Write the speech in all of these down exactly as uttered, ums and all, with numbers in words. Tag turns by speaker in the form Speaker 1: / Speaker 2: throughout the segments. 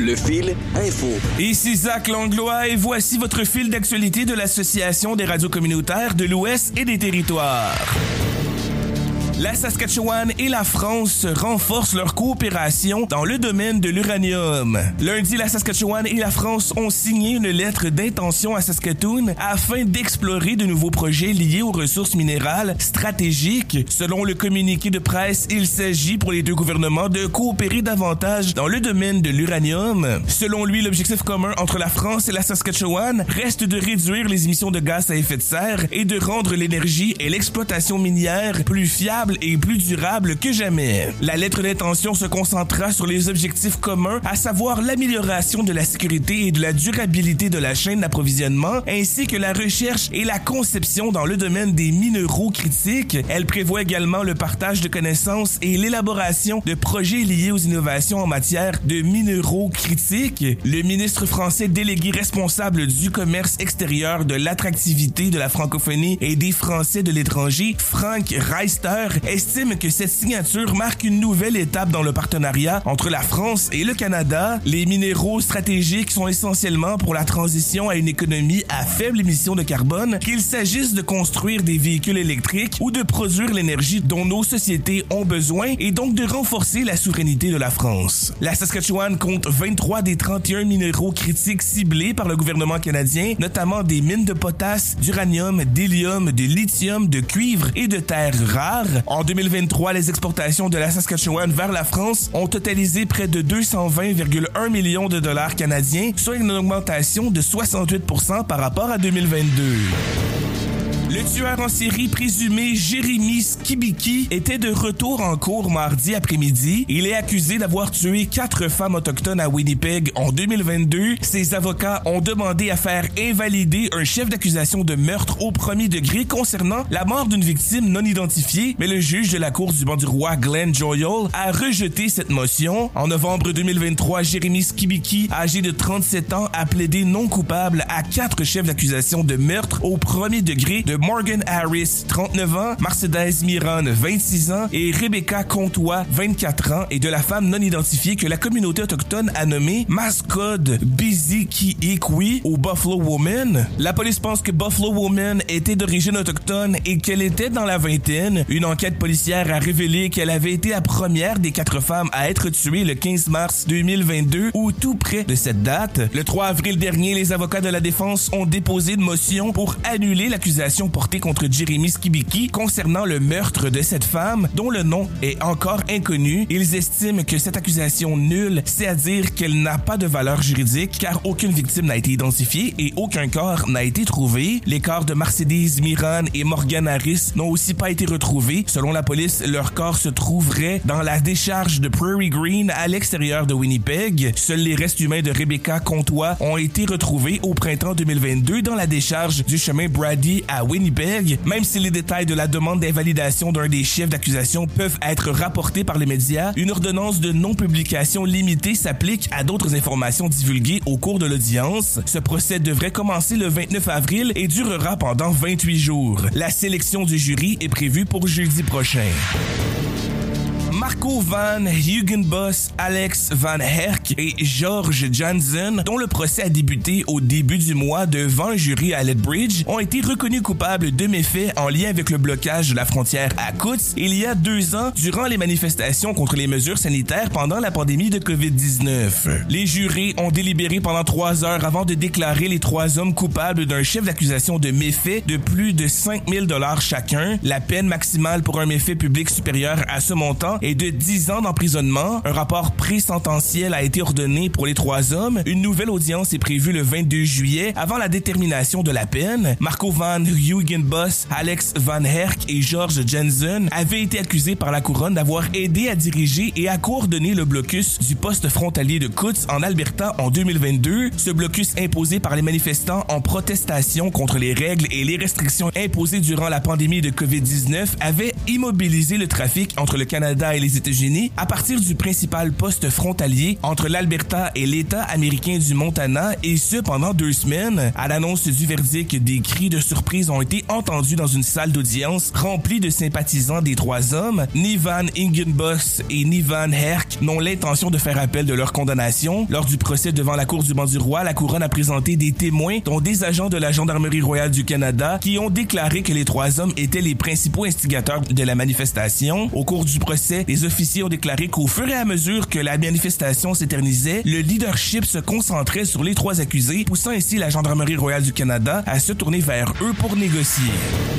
Speaker 1: Le fil info.
Speaker 2: Ici Zach Langlois et voici votre fil d'actualité de l'Association des radios communautaires de l'Ouest et des Territoires. La Saskatchewan et la France renforcent leur coopération dans le domaine de l'uranium. Lundi, la Saskatchewan et la France ont signé une lettre d'intention à Saskatoon afin d'explorer de nouveaux projets liés aux ressources minérales stratégiques. Selon le communiqué de presse, il s'agit pour les deux gouvernements de coopérer davantage dans le domaine de l'uranium. Selon lui, l'objectif commun entre la France et la Saskatchewan reste de réduire les émissions de gaz à effet de serre et de rendre l'énergie et l'exploitation minière plus fiables et plus durable que jamais. La lettre d'intention se concentra sur les objectifs communs, à savoir l'amélioration de la sécurité et de la durabilité de la chaîne d'approvisionnement, ainsi que la recherche et la conception dans le domaine des minéraux critiques. Elle prévoit également le partage de connaissances et l'élaboration de projets liés aux innovations en matière de minéraux critiques. Le ministre français délégué responsable du commerce extérieur, de l'attractivité de la francophonie et des Français de l'étranger, Frank Reister, estime que cette signature marque une nouvelle étape dans le partenariat entre la France et le Canada. Les minéraux stratégiques sont essentiellement pour la transition à une économie à faible émission de carbone, qu'il s'agisse de construire des véhicules électriques ou de produire l'énergie dont nos sociétés ont besoin et donc de renforcer la souveraineté de la France. La Saskatchewan compte vingt-trois des trente et un minéraux critiques ciblés par le gouvernement canadien, notamment des mines de potasse, d'uranium, d'hélium, de lithium, de cuivre et de terres rares. En deux mille vingt-trois, les exportations de la Saskatchewan vers la France ont totalisé près de deux cent vingt virgule un millions de dollars canadiens, soit une augmentation de soixante-huit pour cent par rapport à deux mille vingt-deux. Le tueur en série présumé Jérémy Skibiki était de retour en cour mardi après-midi. Il est accusé d'avoir tué quatre femmes autochtones à Winnipeg en deux mille vingt-deux. Ses avocats ont demandé à faire invalider un chef d'accusation de meurtre au premier degré concernant la mort d'une victime non identifiée, mais le juge de la cour du banc du roi, Glenn Joyal, a rejeté cette motion. En novembre deux mille vingt-trois, Jérémy Skibiki, âgé de trente-sept ans, a plaidé non coupable à quatre chefs d'accusation de meurtre au premier degré de Morgan Harris, trente-neuf ans, Mercedes Miron, vingt-six ans et Rebecca Comtois, vingt-quatre ans, et de la femme non identifiée que la communauté autochtone a nommée Mascode Bizikiikwi ou Buffalo Woman. La police pense que Buffalo Woman était d'origine autochtone et qu'elle était dans la vingtaine. Une enquête policière a révélé qu'elle avait été la première des quatre femmes à être tuée le quinze mars deux mille vingt-deux ou tout près de cette date. Le trois avril dernier, les avocats de la défense ont déposé une motion pour annuler l'accusation porté contre Jérémy Skibiki concernant le meurtre de cette femme dont le nom est encore inconnu. Ils estiment que cette accusation nulle, c'est à dire qu'elle n'a pas de valeur juridique car aucune victime n'a été identifiée et aucun corps n'a été trouvé. Les corps de Mercedes Miron et Morgan Harris n'ont aussi pas été retrouvés. Selon la police, leur corps se trouverait dans la décharge de Prairie Green à l'extérieur de Winnipeg. Seuls les restes humains de Rebecca Comtois ont été retrouvés au printemps deux mille vingt-deux dans la décharge du chemin Brady à Winnipeg. Même si les détails de la demande d'invalidation d'un des chefs d'accusation peuvent être rapportés par les médias, une ordonnance de non-publication limitée s'applique à d'autres informations divulguées au cours de l'audience. Ce procès devrait commencer le vingt-neuf avril et durera pendant vingt-huit jours. La sélection du jury est prévue pour jeudi prochain. Marco van Hugenbos, Alex van Herk et George Jansen, dont le procès a débuté au début du mois devant un jury à Lethbridge, ont été reconnus coupables de méfaits en lien avec le blocage de la frontière à Coutts il y a deux ans durant les manifestations contre les mesures sanitaires pendant la pandémie de covid dix-neuf. Les jurés ont délibéré pendant trois heures avant de déclarer les trois hommes coupables d'un chef d'accusation de méfaits de plus de cinq mille dollars chacun. La peine maximale pour un méfait public supérieur à ce montant est de dix ans d'emprisonnement. Un rapport pré-sententiel a été ordonné pour les trois hommes. Une nouvelle audience est prévue le vingt-deux juillet avant la détermination de la peine. Marco van Hugenbos, Alex van Herk et George Jansen avaient été accusés par la couronne d'avoir aidé à diriger et à coordonner le blocus du poste frontalier de Coutts en Alberta en deux mille vingt-deux. Ce blocus imposé par les manifestants en protestation contre les règles et les restrictions imposées durant la pandémie de covid dix-neuf avait immobilisé le trafic entre le Canada et et les États-Unis à partir du principal poste frontalier entre l'Alberta et l'État américain du Montana, et ce pendant deux semaines. À l'annonce du verdict, des cris de surprise ont été entendus dans une salle d'audience remplie de sympathisants des trois hommes. Ni Van Ingenbos et ni Van Herk n'ont l'intention de faire appel de leur condamnation. Lors du procès devant la Cour du banc du roi, la couronne a présenté des témoins, dont des agents de la Gendarmerie royale du Canada, qui ont déclaré que les trois hommes étaient les principaux instigateurs de la manifestation. Au cours du procès, les officiers ont déclaré qu'au fur et à mesure que la manifestation s'éternisait, le leadership se concentrait sur les trois accusés, poussant ainsi la Gendarmerie royale du Canada à se tourner vers eux pour négocier.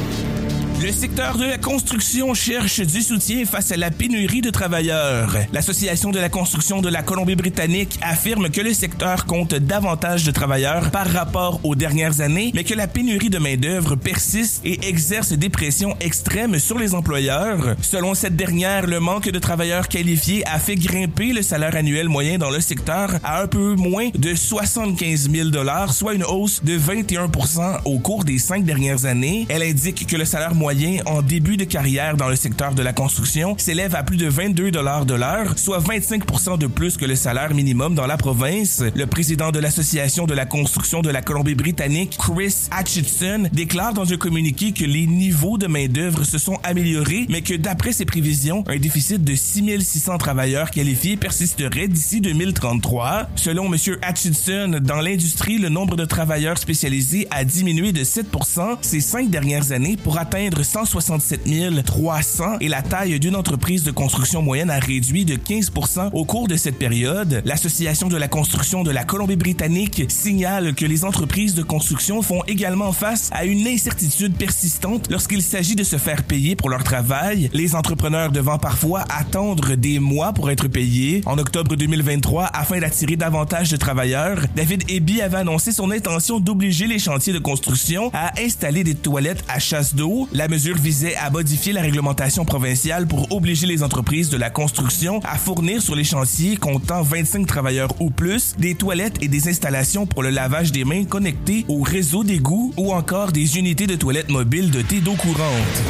Speaker 2: Le secteur de la construction cherche du soutien face à la pénurie de travailleurs. L'Association de la construction de la Colombie-Britannique affirme que le secteur compte davantage de travailleurs par rapport aux dernières années, mais que la pénurie de main-d'œuvre persiste et exerce des pressions extrêmes sur les employeurs. Selon cette dernière, le manque de travailleurs qualifiés a fait grimper le salaire annuel moyen dans le secteur à un peu moins de soixante-quinze mille dollars, soit une hausse de vingt et un pour cent au cours des cinq dernières années. Elle indique que le salaire moyen en début de carrière dans le secteur de la construction s'élève à plus de vingt-deux dollars de l'heure, soit vingt-cinq pour cent de plus que le salaire minimum dans la province. Le président de l'Association de la construction de la Colombie-Britannique, Chris Atchison, déclare dans un communiqué que les niveaux de main-d'œuvre se sont améliorés, mais que d'après ses prévisions, un déficit de six mille six cents travailleurs qualifiés persisterait d'ici deux mille trente-trois. Selon M. Atchison, dans l'industrie, le nombre de travailleurs spécialisés a diminué de sept pour cent ces cinq dernières années pour atteindre cent soixante-sept mille trois cents et la taille d'une entreprise de construction moyenne a réduit de quinze pour cent au cours de cette période. L'Association de la construction de la Colombie-Britannique signale que les entreprises de construction font également face à une incertitude persistante lorsqu'il s'agit de se faire payer pour leur travail, les entrepreneurs devant parfois attendre des mois pour être payés. En octobre deux mille vingt-trois, afin d'attirer davantage de travailleurs, David Eby avait annoncé son intention d'obliger les chantiers de construction à installer des toilettes à chasse d'eau. La mesure visait à modifier la réglementation provinciale pour obliger les entreprises de la construction à fournir sur les chantiers comptant vingt-cinq travailleurs ou plus des toilettes et des installations pour le lavage des mains connectées au réseau d'égouts ou encore des unités de toilettes mobiles dotées d'eau courante.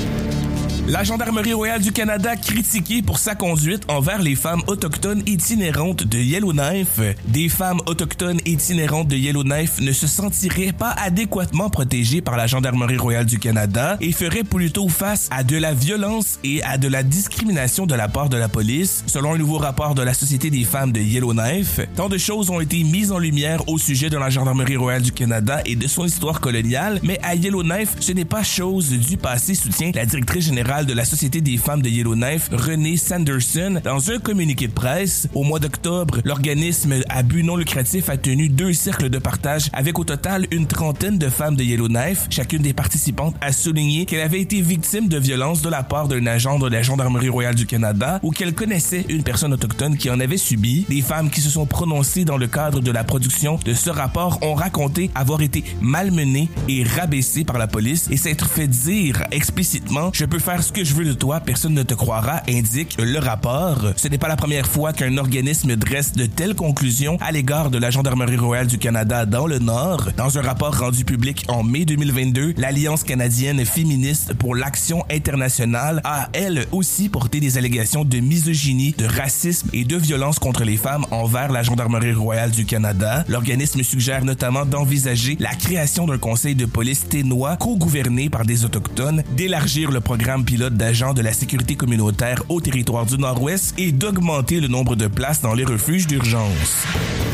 Speaker 2: La Gendarmerie royale du Canada critiquée pour sa conduite envers les femmes autochtones itinérantes de Yellowknife. Des femmes autochtones itinérantes de Yellowknife ne se sentiraient pas adéquatement protégées par la Gendarmerie royale du Canada et feraient plutôt face à de la violence et à de la discrimination de la part de la police, selon un nouveau rapport de la Société des femmes de Yellowknife. Tant de choses ont été mises en lumière au sujet de la Gendarmerie royale du Canada et de son histoire coloniale, mais à Yellowknife, ce n'est pas chose du passé, soutient la directrice générale de la Société des femmes de Yellowknife, Renée Sanderson, dans un communiqué de presse. Au mois d'octobre, l'organisme à but non lucratif a tenu deux cercles de partage avec au total une trentaine de femmes de Yellowknife. Chacune des participantes a souligné qu'elle avait été victime de violences de la part d'un agent de la Gendarmerie royale du Canada ou qu'elle connaissait une personne autochtone qui en avait subi. Les femmes qui se sont prononcées dans le cadre de la production de ce rapport ont raconté avoir été malmenées et rabaissées par la police et s'être fait dire explicitement « Je peux faire ce que je veux de toi, personne ne te croira », indique le rapport. Ce n'est pas la première fois qu'un organisme dresse de telles conclusions à l'égard de la Gendarmerie royale du Canada dans le Nord. Dans un rapport rendu public en mai deux mille vingt-deux, l'Alliance canadienne féministe pour l'action internationale a, elle aussi, porté des allégations de misogynie, de racisme et de violence contre les femmes envers la Gendarmerie royale du Canada. L'organisme suggère notamment d'envisager la création d'un conseil de police ténois co-gouverné par des Autochtones, d'élargir le programme pilote d'agents de la sécurité communautaire au territoire du Nord-Ouest et d'augmenter le nombre de places dans les refuges d'urgence.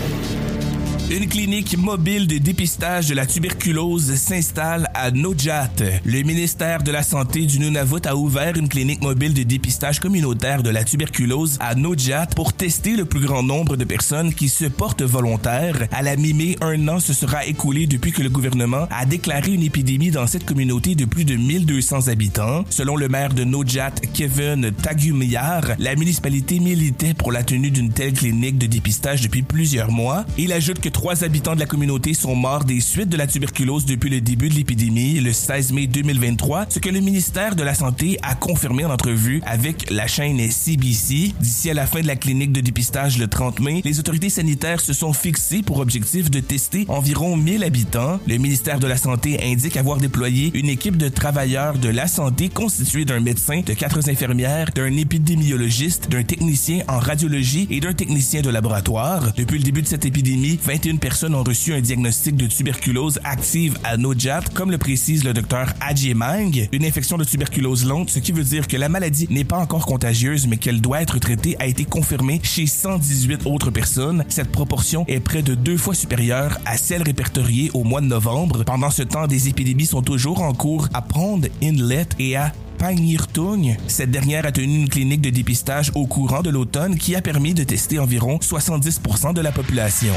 Speaker 2: Une clinique mobile de dépistage de la tuberculose s'installe à Nojat. Le ministère de la Santé du Nunavut a ouvert une clinique mobile de dépistage communautaire de la tuberculose à Nojat pour tester le plus grand nombre de personnes qui se portent volontaires. À la mi-mai, un an se sera écoulé depuis que le gouvernement a déclaré une épidémie dans cette communauté de plus de mille deux cents habitants. Selon le maire de Nojat, Kevin Tagumiyar, la municipalité militait pour la tenue d'une telle clinique de dépistage depuis plusieurs mois. Il ajoute que Trois habitants de la communauté sont morts des suites de la tuberculose depuis le début de l'épidémie, le seize mai deux mille vingt-trois, ce que le ministère de la Santé a confirmé en entrevue avec la chaîne C B C. D'ici à la fin de la clinique de dépistage le trente mai, les autorités sanitaires se sont fixées pour objectif de tester environ mille habitants. Le ministère de la Santé indique avoir déployé une équipe de travailleurs de la santé constituée d'un médecin, de quatre infirmières, d'un épidémiologiste, d'un technicien en radiologie et d'un technicien de laboratoire. Depuis le début de cette épidémie, vingt et une personnes ont reçu un diagnostic de tuberculose active à Nojat, comme le précise le docteur Ajay Mang. Une infection de tuberculose longue, ce qui veut dire que la maladie n'est pas encore contagieuse, mais qu'elle doit être traitée, a été confirmée chez cent dix-huit autres personnes. Cette proportion est près de deux fois supérieure à celle répertoriée au mois de novembre. Pendant ce temps, des épidémies sont toujours en cours à Pond Inlet et à Pangnirtung. Cette dernière a tenu une clinique de dépistage au courant de l'automne qui a permis de tester environ soixante-dix pour cent de la population.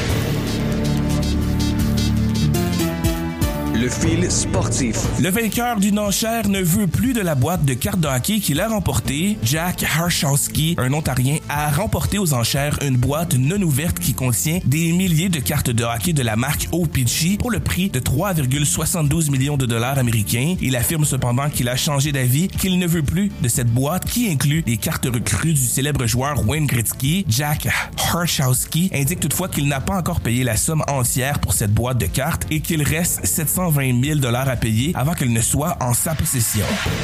Speaker 1: Le fil sportif.
Speaker 2: Le vainqueur d'une enchère ne veut plus de la boîte de cartes de hockey qu'il a remportée. Jack Harshowski, un Ontarien, a remporté aux enchères une boîte non ouverte qui contient des milliers de cartes de hockey de la marque O P G pour le prix de trois virgule soixante-douze millions de dollars américains. Il affirme cependant qu'il a changé d'avis, qu'il ne veut plus de cette boîte qui inclut des cartes recrues du célèbre joueur Wayne Gretzky. Jack Harshowski indique toutefois qu'il n'a pas encore payé la somme entière pour cette boîte de cartes et qu'il reste sept cent vingt mille dollars à payer avant qu'elle ne soit en sa possession.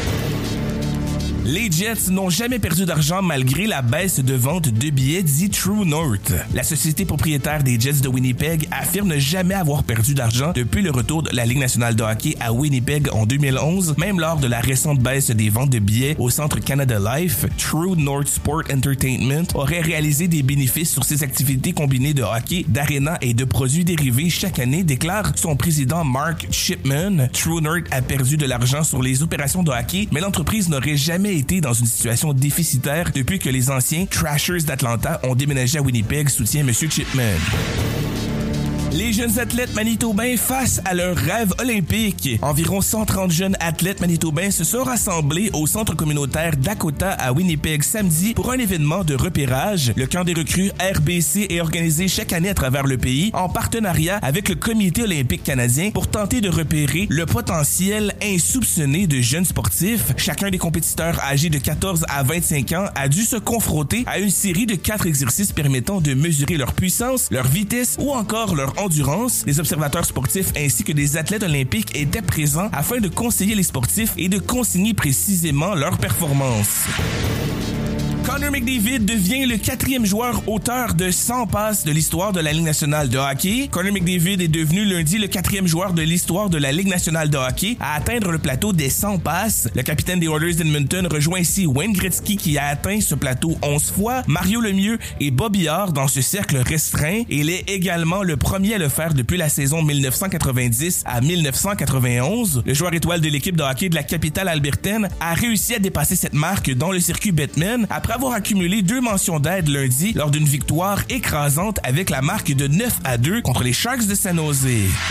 Speaker 2: Les Jets n'ont jamais perdu d'argent malgré la baisse de vente de billets, dit True North. La société propriétaire des Jets de Winnipeg affirme ne jamais avoir perdu d'argent depuis le retour de la Ligue nationale de hockey à Winnipeg en deux mille onze, même lors de la récente baisse des ventes de billets au Centre Canada Life. True North Sport Entertainment aurait réalisé des bénéfices sur ses activités combinées de hockey, d'aréna et de produits dérivés chaque année, déclare son président Mark Chipman. True North a perdu de l'argent sur les opérations de hockey, mais l'entreprise n'aurait jamais été dans une situation déficitaire depuis que les anciens Trashers d'Atlanta ont déménagé à Winnipeg, soutient M. Chipman. Les jeunes athlètes manitobains face à leur rêve olympique. Environ cent trente jeunes athlètes manitobains se sont rassemblés au centre communautaire Dakota à Winnipeg samedi pour un événement de repérage. Le camp des recrues R B C est organisé chaque année à travers le pays en partenariat avec le Comité olympique canadien pour tenter de repérer le potentiel insoupçonné de jeunes sportifs. Chacun des compétiteurs âgés de quatorze à vingt-cinq ans a dû se confronter à une série de quatre exercices permettant de mesurer leur puissance, leur vitesse ou encore leur endurance. Les observateurs sportifs ainsi que des athlètes olympiques étaient présents afin de conseiller les sportifs et de consigner précisément leur performance. Connor McDavid devient le quatrième joueur auteur de cent passes de l'histoire de la Ligue nationale de hockey. Connor McDavid est devenu lundi le quatrième joueur de l'histoire de la Ligue nationale de hockey à atteindre le plateau des cent passes. Le capitaine des Oilers d'Edmonton rejoint ainsi Wayne Gretzky qui a atteint ce plateau onze fois, Mario Lemieux et Bobby Orr dans ce cercle restreint. Il est également le premier à le faire depuis la saison dix-neuf cent quatre-vingt-dix à dix-neuf cent quatre-vingt-onze. Le joueur étoile de l'équipe de hockey de la capitale albertaine a réussi à dépasser cette marque dans le circuit Bettman après avoir accumulé deux mentions d'aide lundi lors d'une victoire écrasante avec la marque de neuf à deux contre les Sharks de San Jose.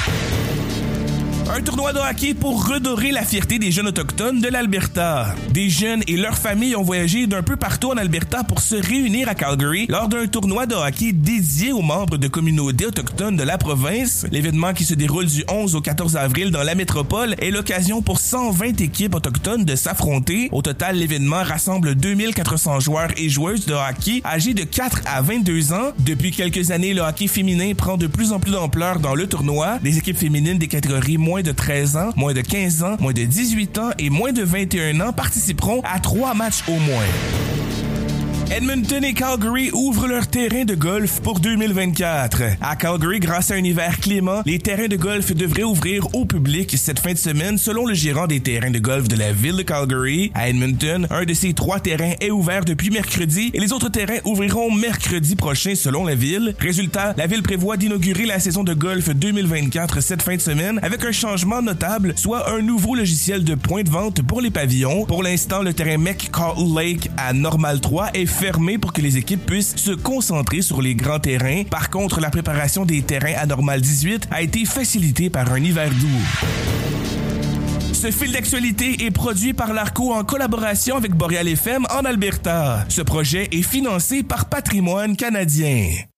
Speaker 2: Un tournoi de hockey pour redorer la fierté des jeunes autochtones de l'Alberta. Des jeunes et leurs familles ont voyagé d'un peu partout en Alberta pour se réunir à Calgary lors d'un tournoi de hockey dédié aux membres de communautés autochtones de la province. L'événement qui se déroule du onze au quatorze avril dans la métropole est l'occasion pour cent vingt équipes autochtones de s'affronter. Au total, l'événement rassemble deux mille quatre cents joueurs et joueuses de hockey âgés de quatre à vingt-deux ans. Depuis quelques années, le hockey féminin prend de plus en plus d'ampleur dans le tournoi. Les équipes féminines des catégories moins de treize ans, moins de quinze ans, moins de dix-huit ans et moins de vingt et un ans participeront à trois matchs au moins. Edmonton et Calgary ouvrent leur terrain de golf pour deux mille vingt-quatre. À Calgary, grâce à un hiver clément, les terrains de golf devraient ouvrir au public cette fin de semaine selon le gérant des terrains de golf de la ville de Calgary. À Edmonton, un de ces trois terrains est ouvert depuis mercredi et les autres terrains ouvriront mercredi prochain selon la ville. Résultat, la ville prévoit d'inaugurer la saison de golf deux mille vingt-quatre cette fin de semaine avec un changement notable, soit un nouveau logiciel de point de vente pour les pavillons. Pour l'instant, le terrain McCall Lake à Normal trois est fermé pour que les équipes puissent se concentrer sur les grands terrains. Par contre, la préparation des terrains à Normal dix-huit a été facilitée par un hiver doux. Ce fil d'actualité est produit par l'Arco en collaboration avec Boréal F M en Alberta. Ce projet est financé par Patrimoine canadien.